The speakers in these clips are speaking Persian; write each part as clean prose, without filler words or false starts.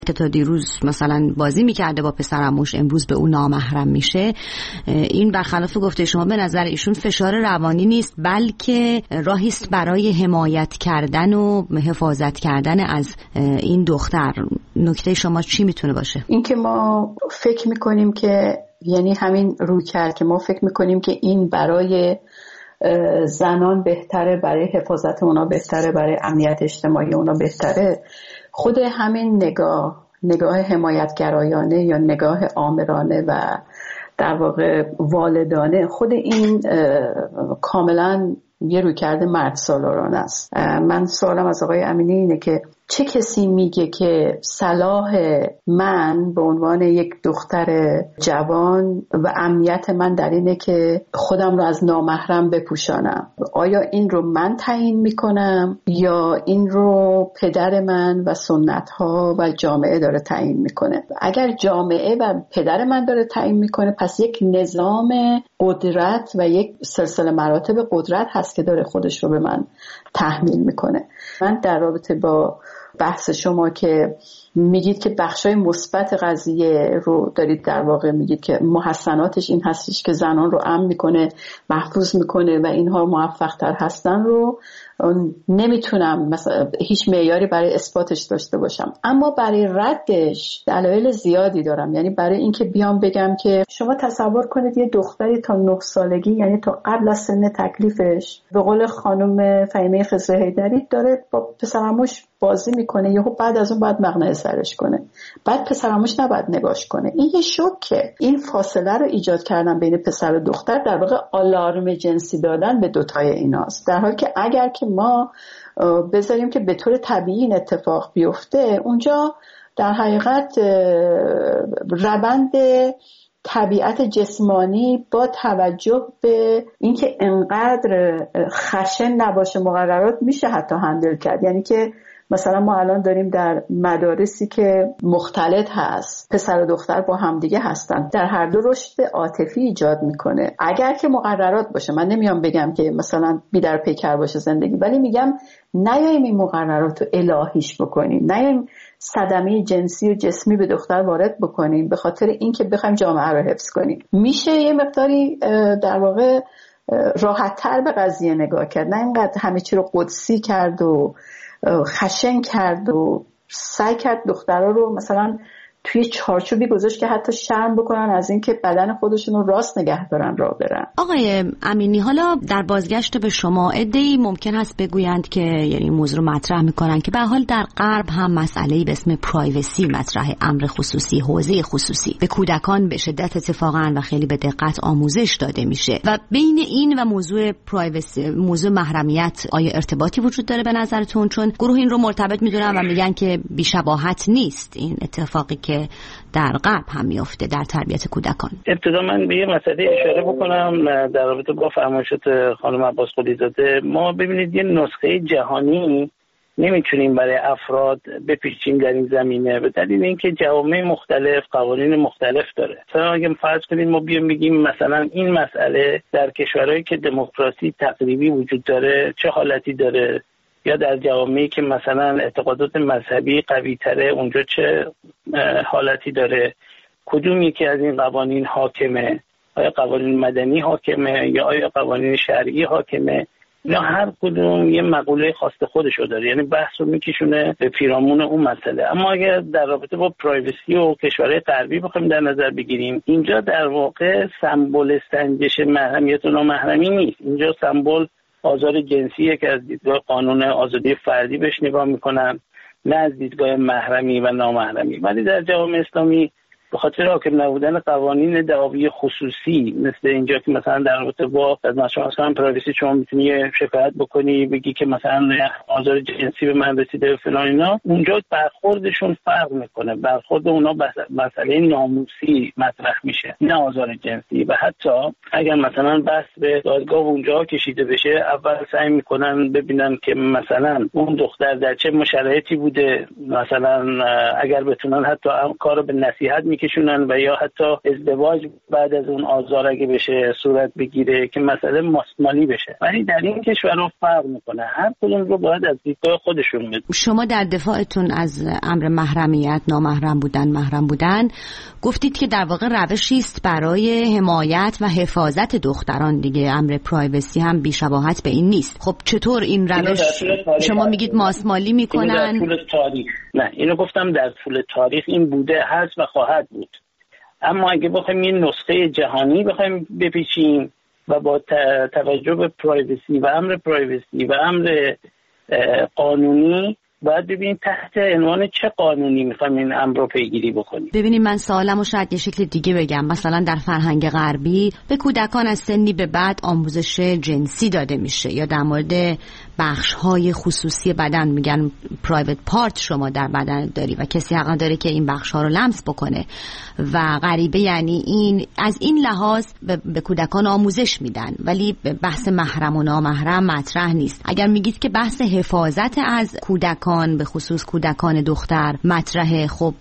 که تا دیروز مثلا بازی میکرده با پسر عموش امروز به اون نامحرم میشه، این برخلاف گفته شما به نظر ایشون فشار روانی نیست بلکه راهی است برای حمایت کردن و حفاظت کردن از این دختر. نکته شما چی میتونه باشه؟ این که ما فکر میکنیم که یعنی همین روی کرد که ما فکر میکنیم که این برای زنان بهتره، برای حفاظت اونا بهتره، برای امنیت اجتماعی اونا بهتره، خود همین نگاه حمایتگرایانه یا نگاه آمرانه و در واقع والدانه، خود این کاملا یه رویکرد مرد سالارانه است. من سوالم از آقای امینی اینه که چه کسی میگه که صلاح من به عنوان یک دختر جوان و امنیت من در اینه که خودم رو از نامحرم بپوشانم؟ آیا این رو من تعیین میکنم یا این رو پدر من و سنت ها و جامعه داره تعیین میکنه؟ اگر جامعه و پدر من داره تعیین میکنه، پس یک نظام قدرت و یک سلسله مراتب قدرت هست که داره خودش رو به من تحمیل میکنه. من در رابطه با بحث شما که میگید که بخشای مثبت قضیه رو دارید در واقع میگید که محسناتش این هستش که زنان رو امن میکنه، محفوظ میکنه و اینها موفق تر هستن، رو نمیتونم مثلا هیچ معیاری برای اثباتش داشته باشم، اما برای ردش دلایل زیادی دارم. یعنی برای اینکه بیام بگم که شما تصور کنید یه دختری تا 9 سالگی، یعنی تا قبل از سن تکلیفش، به قول خانم فهیمه خضرحیدری داره با پسرعموش بازی میکنه، یهو بعد از اون باید مقنعه سرش کنه، بعد پسرعموش نباید نگاش کنه. این یه شوکه. این فاصله رو ایجاد کردن بین پسر و دختر در واقع آلارم جنسی دادن به دوتای ایناست، در حالی که اگر که ما بذاریم که به طور طبیعی این اتفاق بیفته، اونجا در حقیقت روند طبیعت جسمانی با توجه به اینکه انقدر خشن نباشه مقررات میشه حتی هندل کرد. یعنی که مثلا ما الان داریم در مدارسی که مختلط هست، پسر و دختر با همدیگه هستن، در هر دو رشد عاطفی ایجاد میکنه. اگر که مقررات باشه، من نمیام بگم که مثلا بی در پیکر باشه زندگی، ولی میگم نیاییم این مقررات رو الهیش بکنیم، نیاییم صدمه جنسی و جسمی به دختر وارد بکنیم به خاطر اینکه بخوایم جامعه رو حفظ کنیم. میشه یه مقداری در واقع راحت‌تر به قضیه نگاه کرد، نه اینقدر همه چی رو قدسی کرد و خشن کرد و سعی کرد دخترها رو مثلا توی چارچوبی گذاشت که حتی شرم بکنن از اینکه بدن خودشون رو راست نگه دارن راه برن. آقای امینی، حالا در بازگشت به شما، عده‌ای ممکن است بگویند که یعنی موضوع رو مطرح میکنن که به حال در غرب هم مسئله‌ای به اسم پرایوسی مطرح، امر خصوصی، حوزه خصوصی به کودکان به شدت اتفاقا و خیلی به دقت آموزش داده میشه و بین این و موضوع پرایوسی، موضوع محرمیت، آیا ارتباطی وجود داره به نظرتون؟ چون گروه این رو مرتبط میدونن و میگن که بی‌شباهت نیست این اتفاقی که در غرب هم میفته در تربیت کودکان. ابتدا من به یه مسئله اشاره بکنم در رابطه با فرمایشات خانم عباس قلی‌زاده. ما ببینید یه نسخه جهانی نمیتونیم برای افراد بپیچیم در این زمینه به دلیل اینکه جوامع مختلف قوانین مختلف داره. مثلا اگه فرض کنید ما بیام بگیم مثلا این مسئله در کشورهایی که دموکراسی تقریبی وجود داره چه حالتی داره، یا در جوامعی که مثلا اعتقادات مذهبی قوی تره اونجا چه حالتی داره، کدوم یکی از این قوانین حاکمه، آیا قوانین مدنی حاکمه یا آیا قوانین شرعی حاکمه، یا هر کدوم یه مقوله خاص خودشو داره. یعنی بحث رو میکشونه به پیرامون اون مسئله. اما اگر در رابطه با پرایوسی و کشورهای غربی بخوایم در نظر بگیریم، اینجا در واقع سمبل سنجش محرمیت و نامحرمی نیست. اینجا سمبل آزار جنسیه که از دیدگاه قانون آزادی فردی بهش نگاه میکنن، نه از دیدگاه محرمی و نامحرمی. ولی در جوامع اسلامی به خاطر حاکم نبودن قوانین دعاوی خصوصی مثل اینجا که مثلا در رابطه با مثلا پرایوسی شما میتونی شکایت بکنی بگی که مثلا آزار جنسی به من رسیده فلان اینا، اونجا برخوردشون فرق میکنه. برخورد اونا مسئله ناموسی مطرح میشه، نه آزار جنسی. و حتی اگر مثلا بحث به دادگاه اونجا کشیده بشه، اول سعی میکنن ببینن که مثلا اون دختر در چه شرایطی بوده، مثلا اگر بتونن حتی کارو به نصیحت بکشونن و یا حتی ازدواج بعد از اون آزار اگه بشه صورت بگیره که مسئله ماستمالی بشه. ولی در این کشورها فرق میکنه، هر کدوم رو باید از دیدگاه خودشون بدون. شما در دفاعتون از امر محرمیت، نامحرم بودن، محرم بودن، گفتید که در واقع روشی است برای حمایت و حفاظت دختران دیگه. امر پرایوسی هم بی‌شباهت به این نیست. خب چطور این روش شما میگید ماسمالی میکنن؟ در طول تاریخ نه، اینو گفتم در طول تاریخ این بوده، هست و خواهد بود. اما اگه بخوایم این نسخه جهانی بخوایم بپیچیم و با توجه به پرایوسی و امر پرایوسی و امر قانونی باید ببینیم تحت عنوان چه قانونی میخوایم این امر رو پیگیری بکنیم. ببینیم من سوالمو شاید یه شکل دیگه بگم. مثلا در فرهنگ غربی به کودکان از سنی به بعد آموزش جنسی داده میشه، یا در مورد بخش‌های خصوصی بدن میگن پرایوت پارت شما در بدن داری و کسی حق نداره که این بخش‌ها رو لمس بکنه و غریبه. یعنی این از این لحاظ به کودکان آموزش میدن، ولی بحث محرم و نامحرم مطرح نیست. اگر میگید که بحث حفاظت از کودکان به خصوص کودکان دختر مطرحه، خب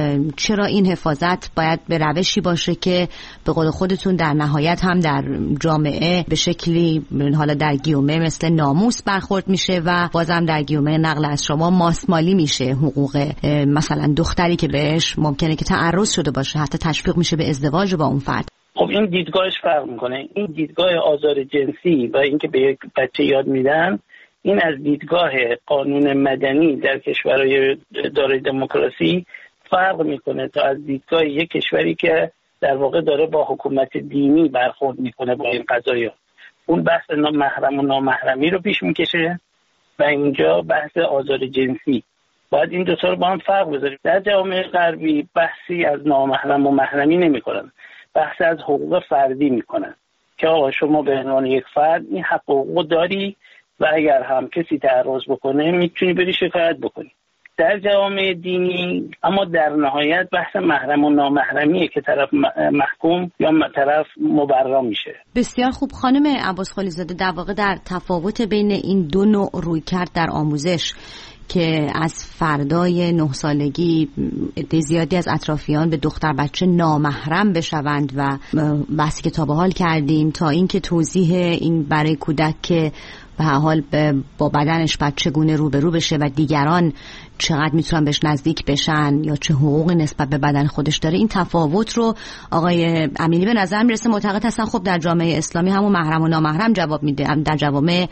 چرا این حفاظت باید به روشی باشه که به قول خودتون در نهایت هم در جامعه به شکلی حالا در گیومه مثل ناموس برخورد میشه و بازم در گیومه نقل از شما ماسمالی میشه حقوق مثلا دختری که بهش ممکنه که تعرض شده باشه، حتی تشویق میشه به ازدواج با اون فرد. خب این دیدگاهش فرق میکنه. این دیدگاه آزار جنسی و اینکه به یک بچه یاد میدن، این از دیدگاه قانون مدنی در کشورهای دارای دموکراسی فرق میکنه تا از دیدگاه یک کشوری که در واقع داره با حکومت دینی برخورد میکنه با این قضایا. اون بحث محرم و نامحرمی رو پیش میکشه و اینجا بحث آزار جنسی. باید این دو تا رو با هم فرق بذاریم. در جامعه غربی بحثی از نامحرم و محرمی نمیکنن، بحث از حقوق فردی میکنن که آقا شما به عنوان یک فرد این حق و حقوق داری و اگر هم کسی تعرض بکنه میتونی بری شکایت بکنی. در جوامع دینی اما در نهایت بحث محرم و نامحرمیه که طرف محکوم یا طرف مبرا میشه. بسیار خوب. خانم عباس خلیزاده، در واقع در تفاوت بین این دو نوع رویکرد در آموزش که از فردای 9 سالگی عده زیادی از اطرافیان به دختر بچه نامحرم بشوند و بحثی که تا به حال کردیم تا اینکه توضیح این برای کودک که به هر حال با بدنش باید چگونه روبرو بشه و دیگران چقدر میتونن بهش نزدیک بشن یا چه حقوقی نسبت به بدن خودش داره، این تفاوت رو آقای امینی به نظر میرسه معتقد هستن خب در جامعه اسلامی همون محرم و نامحرم جواب میده، در جوامع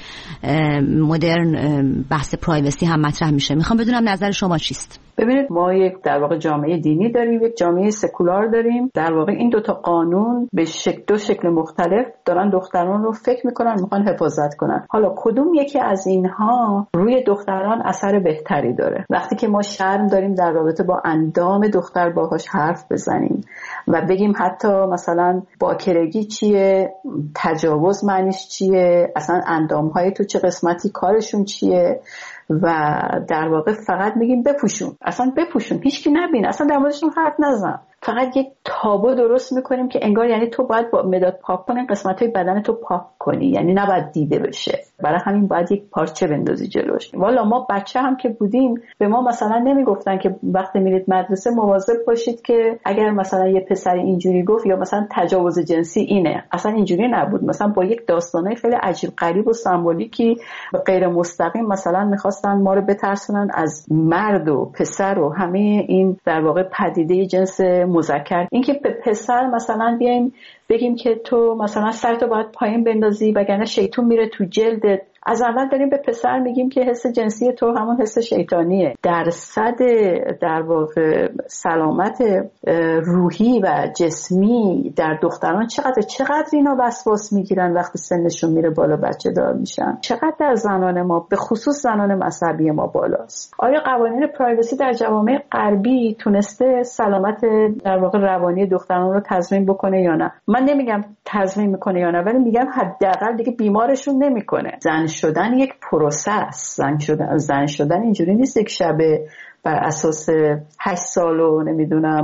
مدرن بحث پرایوسی هم مطرح میشه. میخوام بدونم نظر شما چیست؟ ببینید ما یک در واقع جامعه دینی داریم، یک جامعه سکولار داریم. در واقع این دوتا قانون به دو شکل مختلف دارن دختران رو فکر میکنن میخوان حفاظت کنن. حالا کدوم یکی از اینها روی دختران اثر بهتری داره؟ وقتی که ما شرم داریم در رابطه با اندام دختر باهاش حرف بزنیم و بگیم حتی مثلا باکرگی چیه، تجاوز معنیش چیه، اصلا اندامهای تو چه قسمتی کارشون چیه و در واقع فقط میگیم بپوشون، اصلا بپوشون، هیچکی نبینه، اصلا در موردشون حرف نزن. فقط یک تابو درست میکنیم که انگار یعنی تو باید با مداد پاک کنی، قسمت‌های بدن تو پاک کنی، یعنی نباید دیده بشه. برای همین باید یک پارچه بندازی جلوش. والا ما بچه هم که بودیم به ما مثلا نمیگفتن که وقتی میرید مدرسه مواظب باشید که اگر مثلا یه پسر اینجوری گفت یا مثلا تجاوز جنسی اینه، اصلا اینجوری نبود. مثلا با یک داستانای خیلی عجیب غریب و سمبولیکی غیر مستقیم مثلا میخواستن ما رو بترسونن از مرد و پسر و همه این در واقع پدیده جنس مذکر. اینکه به پسر مثلا بیایم بگیم که تو مثلا سرتو باید پایین بندازی وگرنه شیطون میره تو جلدت. از اول داریم به پسر میگیم که حس جنسی تو همون حس شیطانیه. درصد در واقع سلامت روحی و جسمی در دختران چقدر اینا وسواس میگیرن وقتی سنشون میره بالا، بچه دار میشن. چقدر در زنان ما به خصوص زنان مذهبی ما بالاست. آیا قوانین پرایوسی در جوامع غربی تونسته سلامت در واقع روانی دختران رو تضمین بکنه یا نه؟ من نمیگم تضمین میکنه یا نه، ولی میگم حداقل دیگه بیمارشون نمیکنه. زن شدن یک پروسس، زن شدن اینجوری نیست یک شبه بر اساس 8 سال و نمیدونم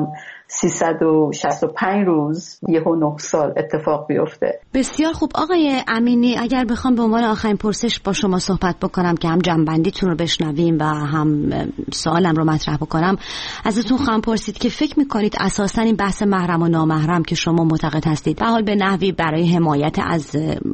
365 روز یهو 9 سال اتفاق بیفته. بسیار خوب آقای امینی، اگر بخوام به عنوان آخرین پرسش با شما صحبت بکنم که هم جنبندیتون رو بشنویم و هم سوالم رو مطرح بکنم، ازتون خواهم پرسید که فکر میکنید اساساً این بحث محرم و نامحرم که شما معتقد هستید به حال به نحوی برای حمایت از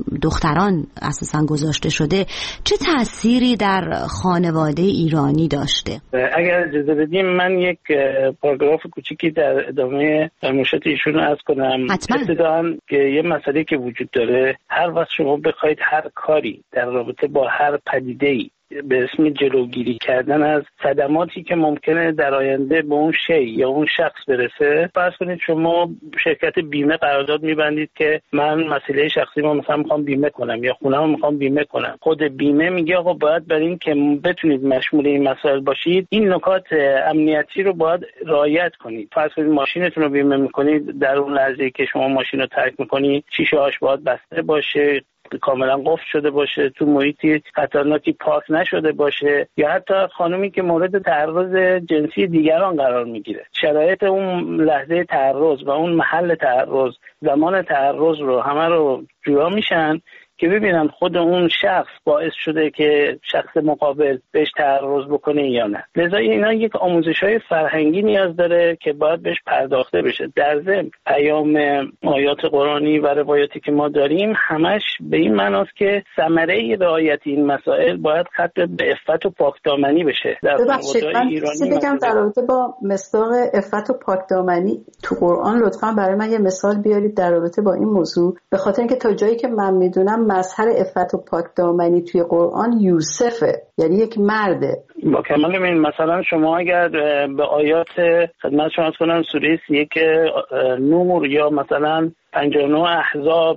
دختران اساساً گذاشته شده، چه تأثیری در خانواده ایرانی داشته؟ اگر اجازه بدیم من یک پاراگراف کوچیکی در ادامه فرمایشات ایشون عرض کنم. ابتداً که یه مسئله که وجود داره، هر وقت شما بخواید هر کاری در رابطه با هر پدیده‌ای به اسم جلوگیری کردن از صدماتی که ممکنه در آینده به اون شی یا اون شخص برسه، فرض کنید شما شرکت بیمه قرارداد میبندید که من مسئله شخصی ما مثلا میخوام بیمه کنم یا خونه‌مو میخوام بیمه کنم. خود بیمه میگه آقا باید برای این که بتونید مشمول این مسائل باشید این نکات امنیتی رو باید رعایت کنید. فرض کنید ماشینتون رو بیمه میکنید، در اون لحظه که شما ماشین رو ترک میکنید شیشه‌هاش باید بسته باشه، کاملا قفل شده باشه، تو محیطی خطرناکی پارک نشده باشه، یا حتی خانومی که مورد تعرض جنسی دیگران قرار میگیره، شرایط اون لحظه تعرض و اون محل تعرض، زمان تعرض رو همه رو جویا میشن که ببینن خود اون شخص باعث شده که شخص مقابل بهش تعرض بکنه یا نه. لذا اینا یک آموزش‌های فرهنگی نیاز داره که باید بهش پرداخته بشه. در ضمن پیام آیات قرآنی و روایاتی که ما داریم همش به این معناست که ثمره رعایت این مسائل باید ختم به عفت و پاکدامنی بشه. در ایرانی بگم در رابطه با مصداق عفت و پاکدامنی تو قرآن لطفاً برای من یه مثال بیارید در رابطه با این موضوع، به خاطر اینکه تا جایی که من میدونم مظهر عفت و پاکدامنی توی قرآن یوسفه، یعنی یک مرده. با کمال میل مثلا شما اگر به آیات خدمت شما کنم سوره 31 نور یا مثلا 59 احزاب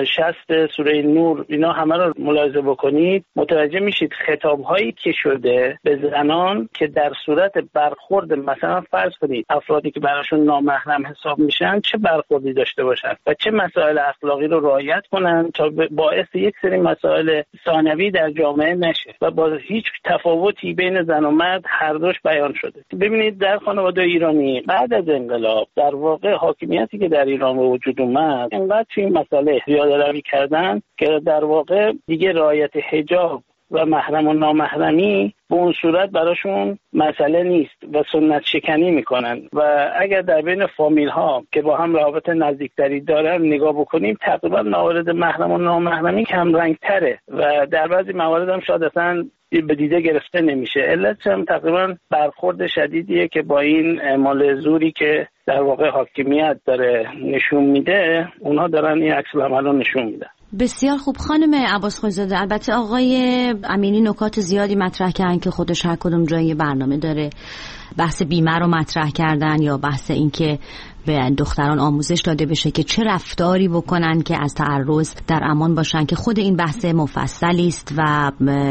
60 سوره نور اینا همه رو ملاحظه بکنید، متوجه میشید خطاب‌هایی که شده به زنان که در صورت برخورد مثلا فرض کنید افرادی که براشون نامحرم حساب میشن چه برخوردی داشته باشن و چه مسائل اخلاقی رو رعایت کنن تا باعث یک سری مسائل ثانوی در جامعه نشه و با هیچ تفاوتی بین زن و مرد هر دوش بیان شده. ببینید در خانواده ایرانی بعد از انقلاب در واقع حاکمیتی که در ایران به وجود اومد اینقدر توی این مسئله زیاده‌روی کردن که در واقع دیگه رعایت حجاب و محرم و نامحرمی به اون صورت براشون مسئله نیست و سنت شکنی میکنن و اگر در بین فامیل ها که با هم روابط نزدیکتری دارن نگاه بکنیم تقریبا موارد محرم و نامحرمی کم رنگ تره و در بعضی موارد هم شاید اصلا به دیده گرفته نمیشه. علت هم تقریبا برخورد شدیدیه که با این اعمال زوری که در واقع حاکمیت داره نشون میده، اونها دارن این عکس العمل رو نشون میدن. بسیار خوب خانم عباسخوی‌زاده، البته آقای امینی نکات زیادی مطرح کردن که خودش هر کدوم جای برنامه داره، بحث بیمه رو مطرح کردن یا بحث این که به دختران آموزش داده بشه که چه رفتاری بکنن که از تعرض در امان باشن که خود این بحث مفصلی است و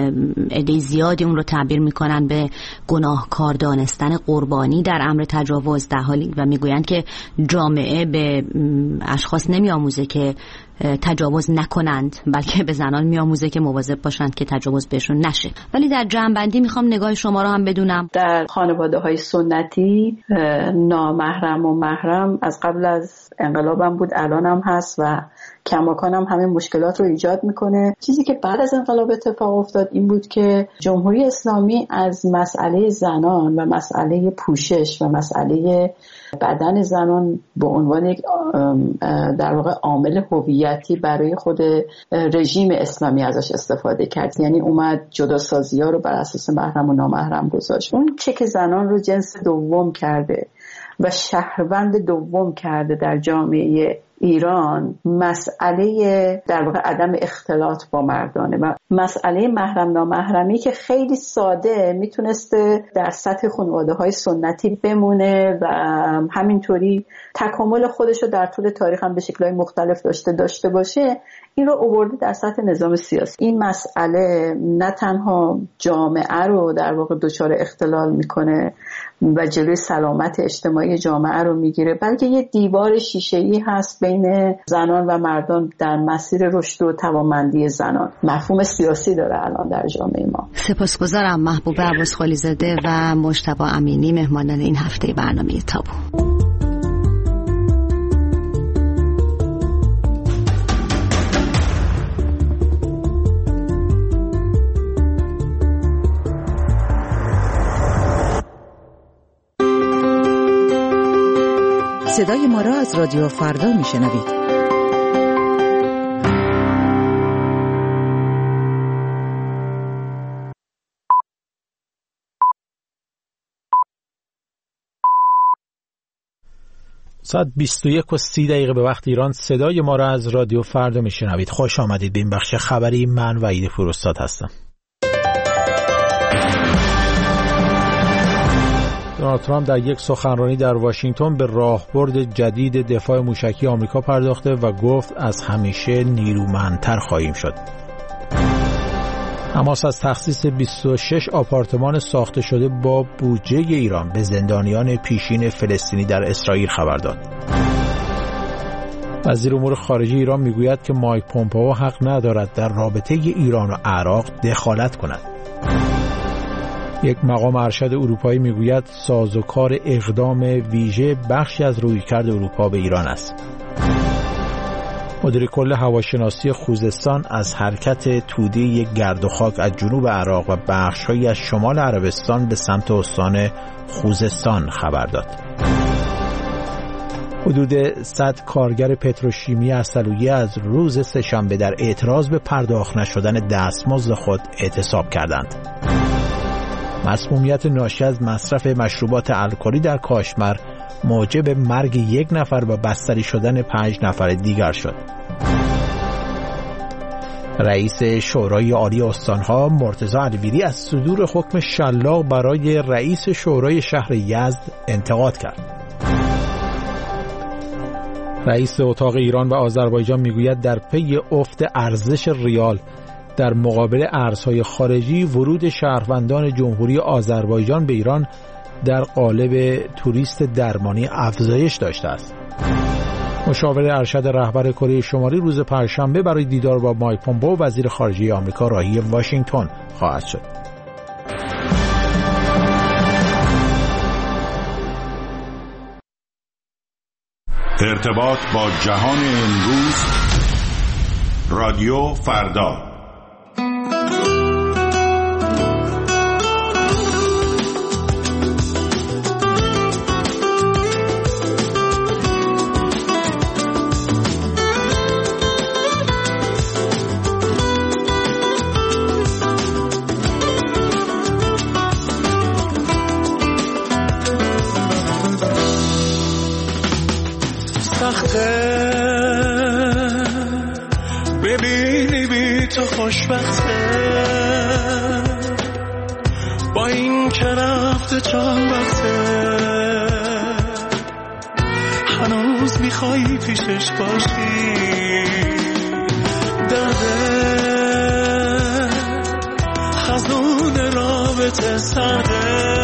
عده زیادی اون رو تعبیر میکنن به گناهکار دانستن قربانی در امر تجاوز، در حالی و میگویند که جامعه به اشخاص نمیآموزه که تجاوز نکنند بلکه به زنان میآموزه که مواظب باشند که تجاوز بهشون نشه. ولی در جنبندی میخوام نگاه شما رو هم بدونم. در خانواده‌های سنتی نامحرم و محرم از قبل از انقلابم بود، الان هم هست و کماکان هم همین مشکلات رو ایجاد میکنه. چیزی که بعد از انقلاب اتفاق افتاد این بود که جمهوری اسلامی از مسئله زنان و مسئله پوشش و مسئله بدن زنان به عنوان یک در واقع عامل هویتی برای خود رژیم اسلامی ازش استفاده کرد. یعنی اومد جداسازی‌ها رو بر اساس محرم و نامحرم گذاشت. اون چه که زنان رو جنس دوم کرده و شهروند دوم کرده در جامعه ایران، مسئله در واقع عدم اختلاط با مردانه و مسئله محرم نامحرمی که خیلی ساده میتونسته در سطح خانواده‌های سنتی بمونه و همینطوری تکامل خودش رو در طول تاریخ هم به شکل‌های مختلف داشته باشه، این رو آورده در سطح نظام سیاسی. این مسئله نه تنها جامعه رو در واقع دچار اختلال میکنه و جلوی سلامت اجتماعی جامعه رو میگیره، بلکه یه دیوار شیشه‌ای هست بین زنان و مردان در مسیر رشد و توانمندی زنان. مفهوم سیاسی داره الان در جامعه ما. سپاسگزارم محبوبه عباسخوی‌زاده و مجتبی امینی، مهمانان این هفته برنامه تابو. صدای ما را از رادیو فردا میشنوید. ساعت 21:30 به وقت ایران صدای ما را از رادیو فردا میشنوید. خوش آمدید به این بخش خبری. من وحید پوراستاد هستم. دونالد ترامپ در یک سخنرانی در واشنگتن به راهبرد جدید دفاع موشکی آمریکا پرداخته و گفت از همیشه نیرومندتر خواهیم شد. حماس از تخصیص 26 آپارتمان ساخته شده با بودجه ایران به زندانیان پیشین فلسطینی در اسرائیل خبر داد. وزیر امور خارجه ایران میگوید که مایک پومپئو حق ندارد در رابطه ایران و عراق دخالت کند. یک مقام ارشد اروپایی میگوید سازوکار اقدام ویژه بخشی از رویکرد اروپا به ایران است. مدیر کل هواشناسی خوزستان از حرکت توده یک گرد و خاک از جنوب عراق و بخش‌هایی از شمال عربستان به سمت استان خوزستان خبر داد. حدود 100 کارگر پتروشیمی عسلویه از روز سه‌شنبه در اعتراض به پرداخت نشدن دستمزد خود اعتصاب کردند. مسمومیت ناشی از مصرف مشروبات الکلی در کاشمر موجب مرگ 1 نفر و بستری شدن 5 نفر دیگر شد. رئیس شورای عالی استانها مرتضی علیویری از صدور حکم شلاق برای رئیس شورای شهر یزد انتقاد کرد. رئیس اتاق ایران و آذربایجان میگوید در پی افت ارزش ریال در مقابل ارزهای خارجی، ورود شهروندان جمهوری آذربایجان به ایران در قالب توریست درمانی افزایش داشته است. مشاور ارشد رهبر کره شمالی روز پنجشنبه برای دیدار با مایک پومپئو وزیر خارجه آمریکا راهی واشنگتن خواهد شد. ارتباط با جهان امروز، رادیو فردا. ببینی بی تو خوشبخته، با این که رفته چند وقته، هنوز میخوایی پیشش باشی. درده خزون رابطه سرده،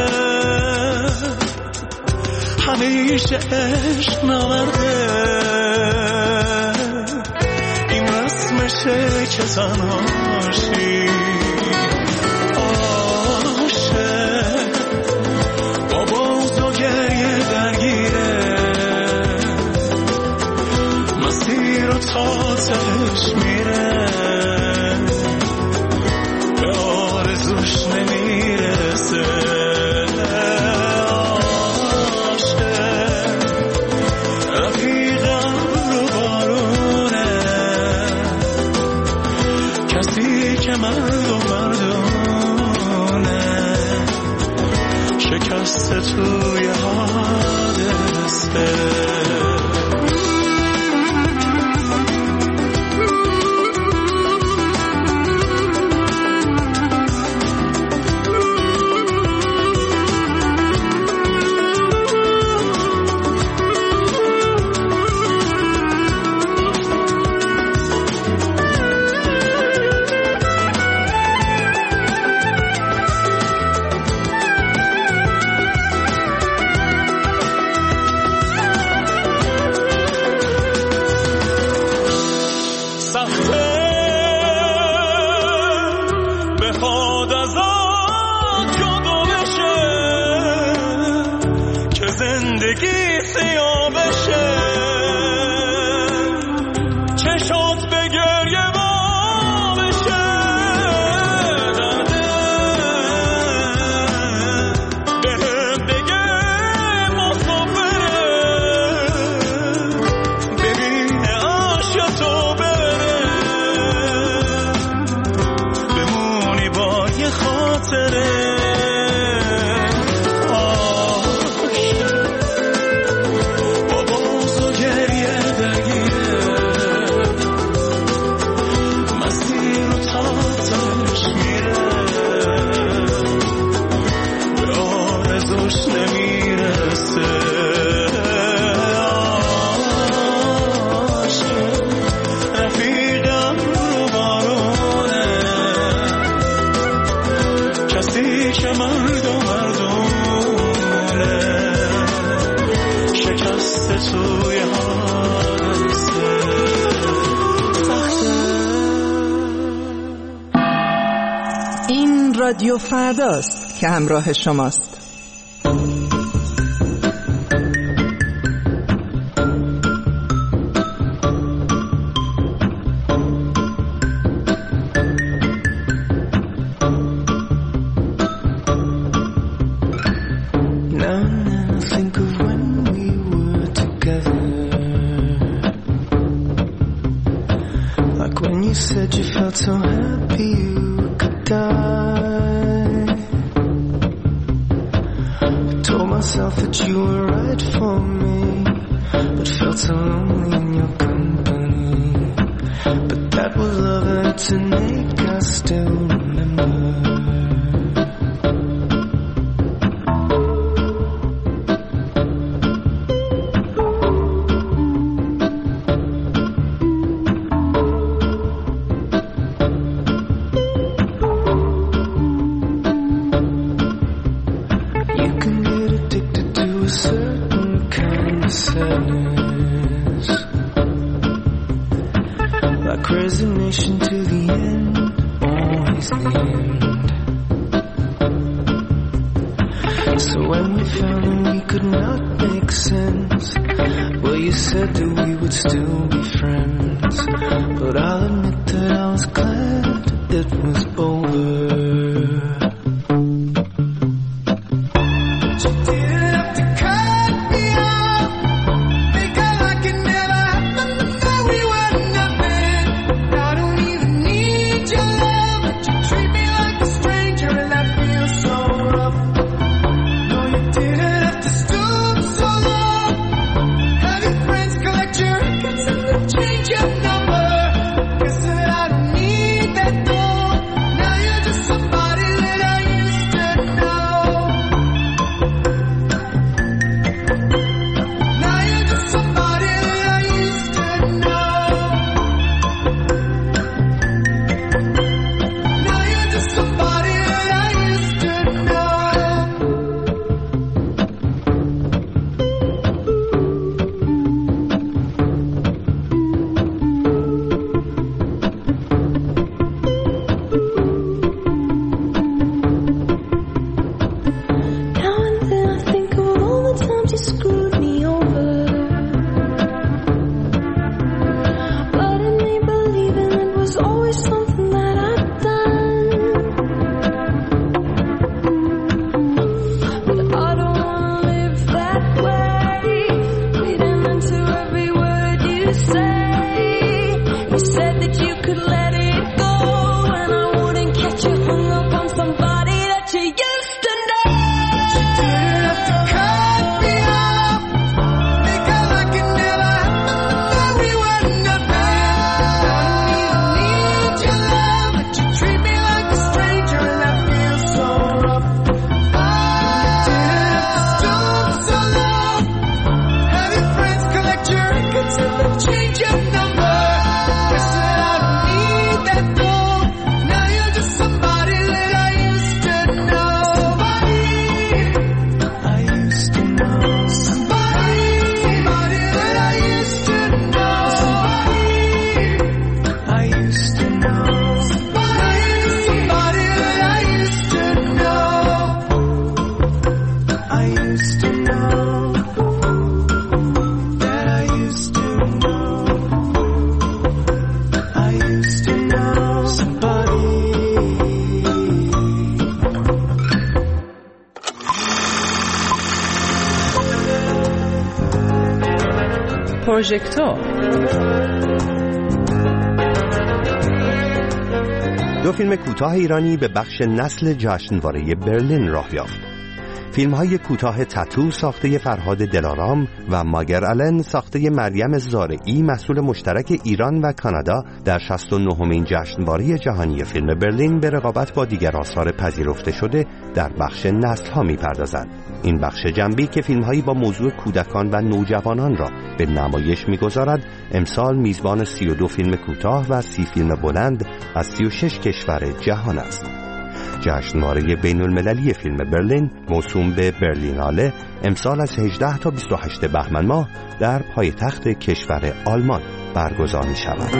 همیشه عشق نورده، این رسمشه که تنهاشی. عاشق با بغض و گریه درگیره، مسیر رو تا تهش میره، به آرزوش نمیرسه. شکست توی حادثه. توی حادثه این رادیو فرداست که همراه شماست. So happy you could die. I told myself that you were right for me, but felt so lonely in your company. But that was love and it's an ache I still remember. Resignation to the end, always the end. So when we found that we could not make sense, well, you said that we would still be friends. But I'll admit that I was glad it was over. پروژکتور. دو فیلم کوتاه ایرانی به بخش نسل جشنواره برلین راه یافت. فیلم‌های کوتاه تتو ساخته فرهاد دلارام و ماگر آلن ساخته مریم زارعی محصول مشترک ایران و کانادا در 69مین جشنواره جهانی فیلم برلین به رقابت با دیگر آثار پذیرفته شده در بخش نسل‌ها می‌پردازند. این بخش جنبی که فیلم‌هایی با موضوع کودکان و نوجوانان را به نمایش می‌گذارد، امسال میزبان 32 فیلم کوتاه و 30 فیلم بلند از 36 کشور جهان است. جشنواره بین المللی فیلم برلین موسوم به برلیناله امسال از 18 تا 28 بهمن ماه در پایتخت کشور آلمان برگزار می شود.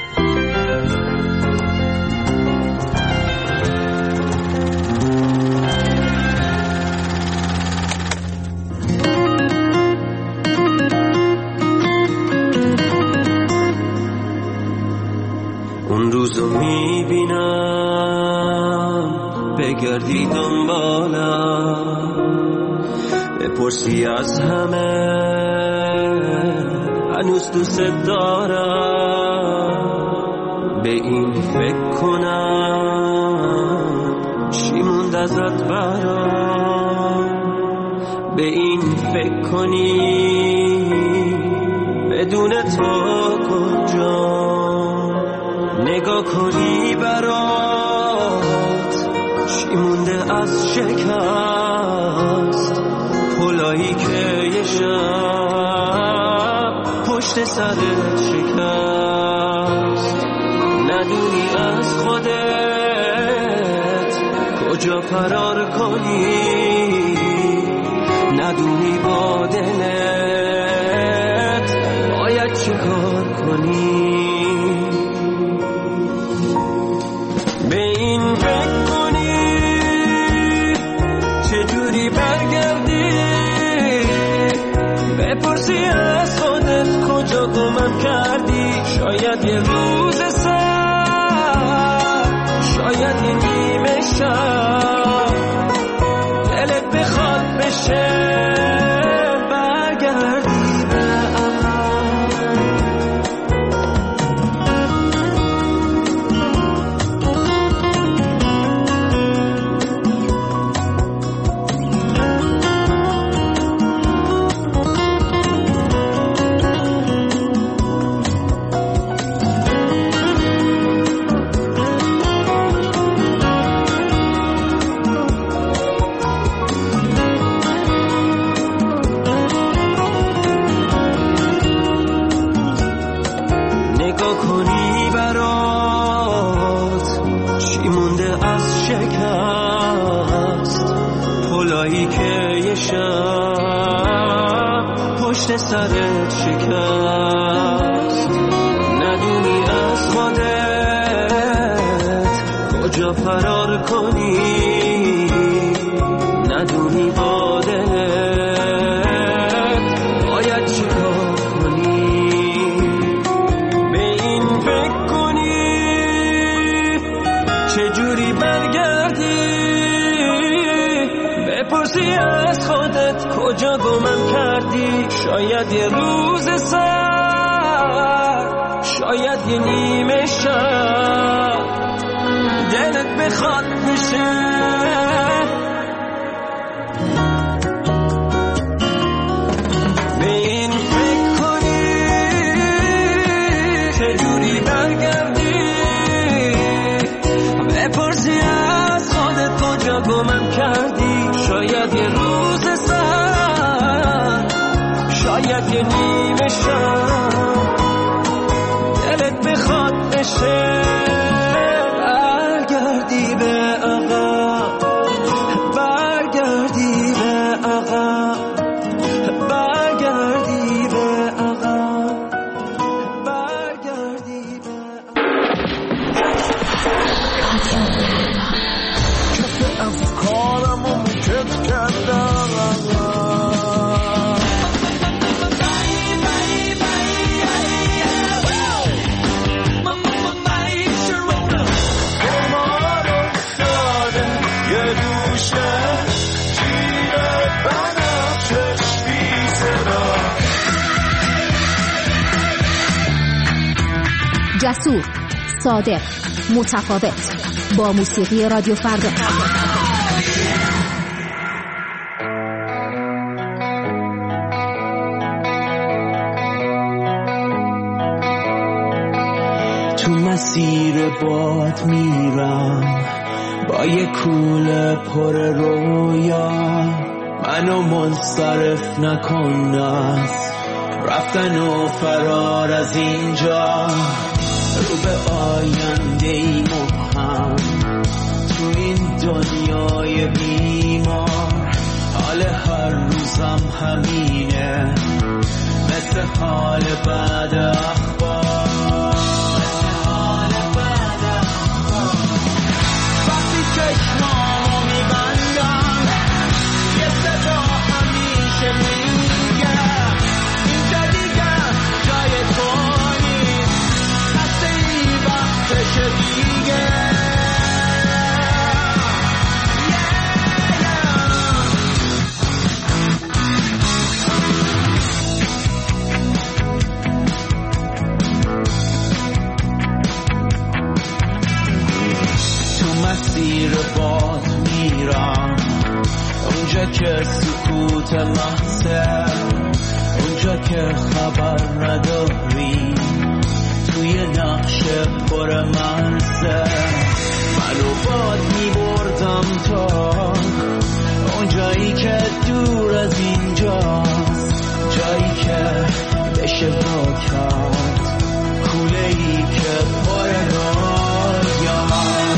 اون روزو میبینم بگردی دنبالم بپرسی از همه هنوز دوست دارم به این فکر کنم چی موند ازت برام به این فکر کنی بدون تو کجا نگاه کنی برات چی مونده از شکست پلایی که یه شب پشت سرت شکست ندونی از خودت کجا فرار کنی ندونی با دلت باید چی کار کنی به این فکر کنی چجوری برگردی بپرسی از خودت کجا گمم کردی شاید یه روز سر شاید یه نیمه شب دلت بخواد بشه برگردی به سرت شکست ندونی از خودت کجا فرار کنی ندونی با دلت باید چی کار کنی به این فکر کنی چجوری برگردی بپرسی از خودت کجا گمم کردی شاید یه روز سر شاید یه نیمه شب دلت بخواد بشه به این فکر کنی چجوری برگردی بپرسی از خودت کجا گمم کردی شاید یه روز سر شاید یه نیمه شب دلت بخواد بشه برگردی به عقب برگردی به عقب برگردی به عقب برگردی به کف افکارمو مکت کردم جسور، صادق، متفاوت با موسیقی رادیو فردا. تو مسیر باد میرم با یه کوله پر رویا منو منصرف نکن از رفتن و فرار از اینجا رو به آینده ای مبهم تو این دنیای بیمار، حال هر روزم همینه، مثل حال بعد اخبار. وقتی چشمامو میبندم یه صدا همیشه میگه اینجا دیگه جای تو نیست، خسته ای وقتشه دیگه. مسیر باد میرم اونجا که سکوت محضه، اونجا که خبر نداری، توی نقش پر مرزه. منو باد میبردم تا اونجایی که دور از اینجاست، جایی که بشه با کرد کوله ای که پر رویا.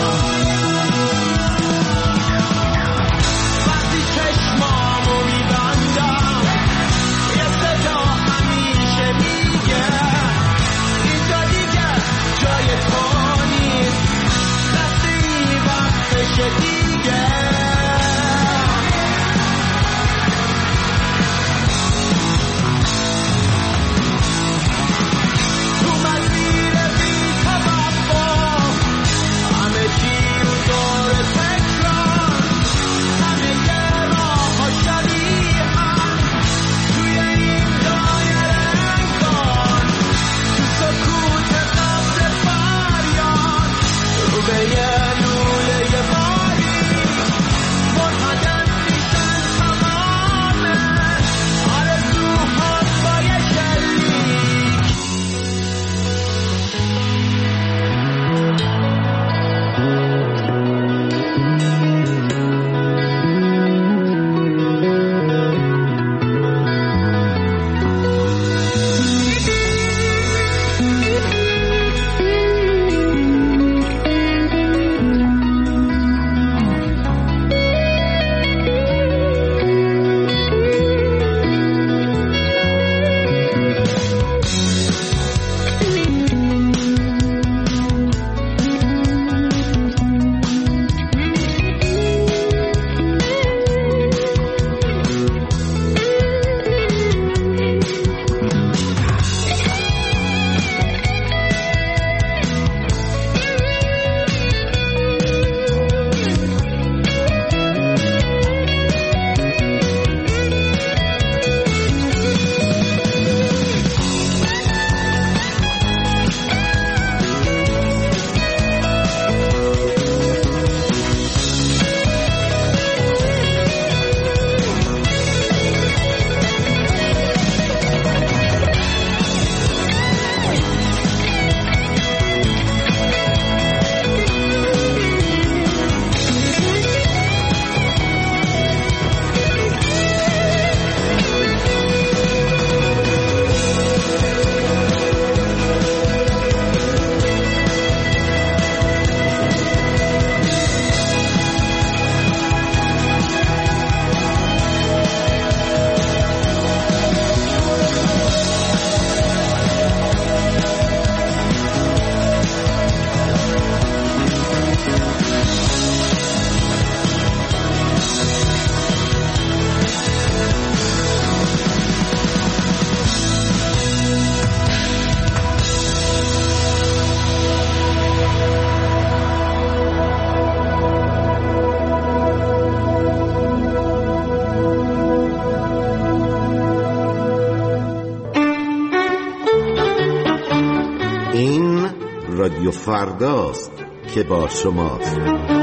رادیو فرداست که با شماست.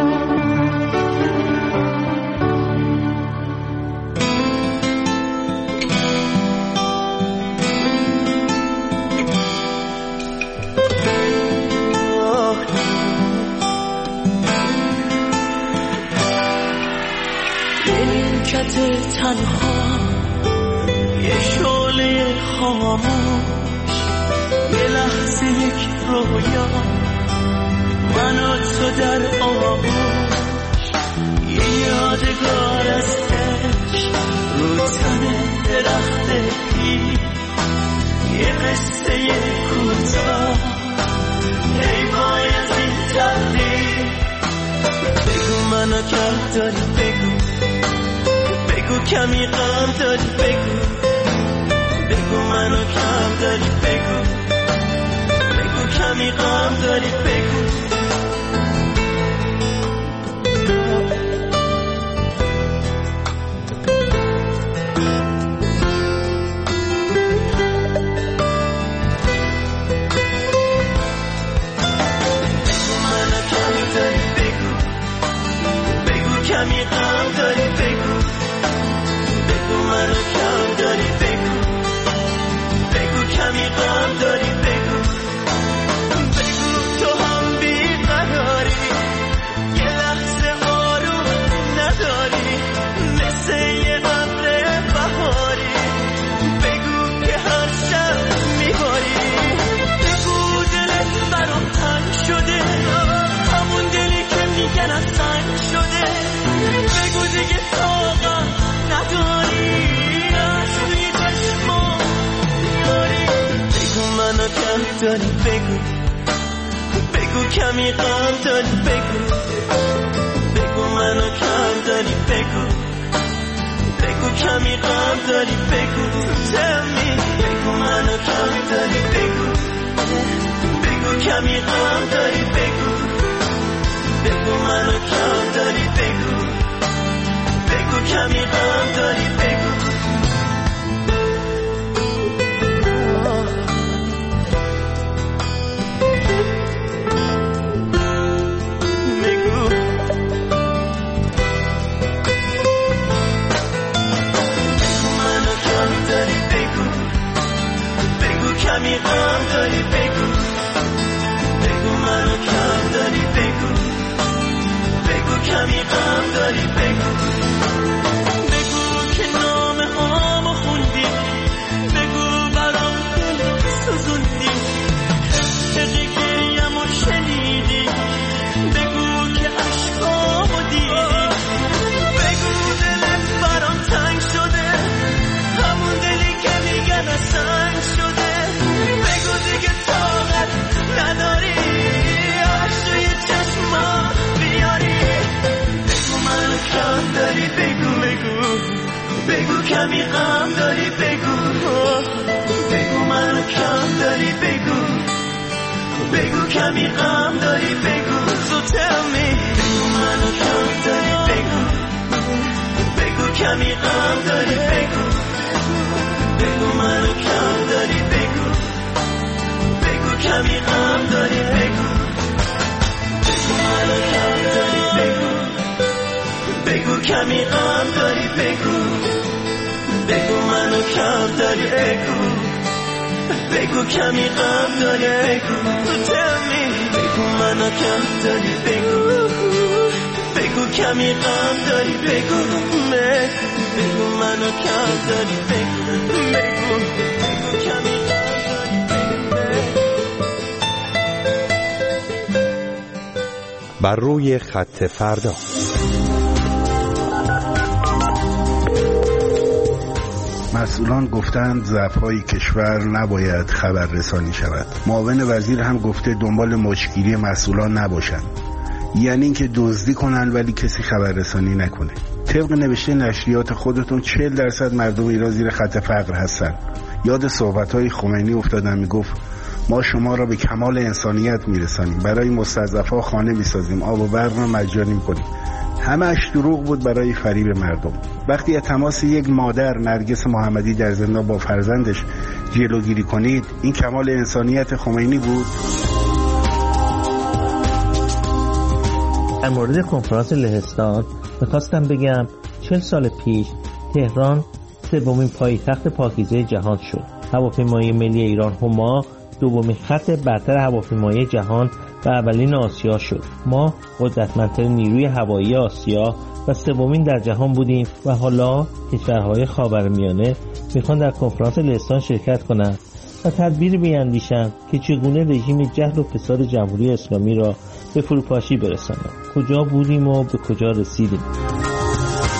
تنها یه شعله خاموش، یه لحظه یک رویا، من و تو در آغوش، سیگار از عشق رو تن درخت پیر، یه قصه کوتاه ای وای از این تقدیر. بگو منو کم داری، بگو بگو کمی غم داری، بگو بگو منو کم داری، بگو بگو کمی غم داری، بگو کمی غم داری، بگو بگو منو کم داری، بگو بگو کمی غم داری، بگو بگو تو هم بیقراری، یه لحظه آروم نداری، مثل یه ابر بهاری، بگو که هر شب میباری، بگو دلت برام تنگ شده، همون دلی که میگن از سنگ شده، بگو دیگه طاقت نداری، از توی چشما میاری، بگو منو کم داری، بگو بگو کمی غم داری، بگو بگو منو کم داری، بگو بگو کمی غم داری، بگو tell me، بگو منو کم داری، بگو بگو کمی غم داری، بگو بگو منو کم داری، بگو بگو کمی غم داری، بگو بگو بگو منو کم داری، بگو بگو کمی غم داری، بگو بگو منو کم داری، بگو بگو کمی غم داری، بگو بگو که نام هامو خوندی، بگو برام دل سوزوندی، حقی گریمو شنیدی، بگو که عشقامو دیدی، بگو دلت برام تنگ شده، همون دلی که میگن از سنگ شده، بگو دیگه طاقت نداری، عشق توی چشما بیاری، بگو منو کم داری، بگو بگو بگو کمی غم داری، بگو بگو منو کم داری، بگو بگو کمی غم داری، بگو so tell me، بگو منو کم داری، بگو بگو کمی غم داری، بگو بگو منو کم داری، بگو بگو کمی غم داری، بگو بگو منو کم داری، بگو بگو کمی غم داری، بگو بگو منو کم داری، بگو بگو کمی غم داری، بگو تو tell me، بگو منو کم داری، بگو بگو کمی غم داری، بگو بگو منو کم داری، بگو بگو بگو کمی غم داری، بر روی خط فردا. مسئولان گفتند ضعف‌های کشور نباید خبررسانی شود. معاون وزیر هم گفته دنبال مچگیری مسئولان نباشند، یعنی اینکه دزدی کنن ولی کسی خبررسانی نکنه. طبق نوشته نشریات خودتون 40% مردم ایران زیر خط فقر هستن. یاد صحبت‌های خمینی افتادم، میگفت ما شما را به کمال انسانیت میرسانیم، برای مستضعفا خانه میسازیم، آب و برق را مجانی میکنیم. همه‌اش دروغ بود برای فریب مردم. وقتی از تماس یک مادر نرگس محمدی در زندان با فرزندش جلوگیری کنید، این کمال انسانیت خمینی بود؟ در مورد کنفرانس لهستان میخواستم بگم 40 سال پیش تهران سومین پایتخت پاکیزه جهان شد. هواپیمای ملی ایران هما دومین خط برتر هواپیمایی جهان و اولین آسیا شد. ما قدرتمندترین نیروی هوایی آسیا و سومین در جهان بودیم و حالا کشورهای خاورمیانه میخوان در کنفرانس لهستان شرکت کنند و تدبیر بیاندیشند که چگونه رژیم جهل و فساد جمهوری اسلامی را به فروپاشی برسانند. کجا بودیم و به کجا رسیدیم؟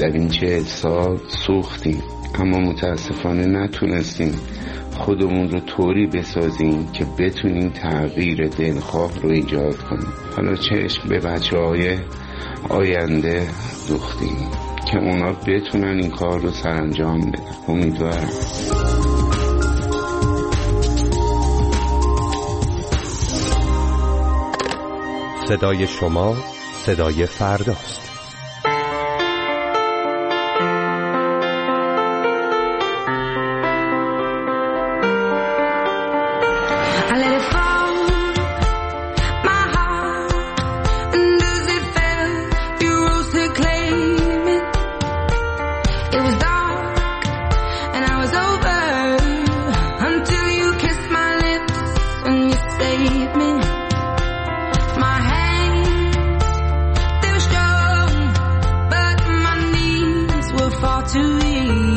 در این 40 سال سوختیم، اما متاسفانه نتونستیم خودمون رو طوری بسازیم که بتونیم تغییر دلخواه رو ایجاد کنیم. حالا چشم به بچه‌های آینده دوختیم که اونا بتونن این کار رو سرانجام بدن. امیدوارم. صدای شما صدای فرداست. To me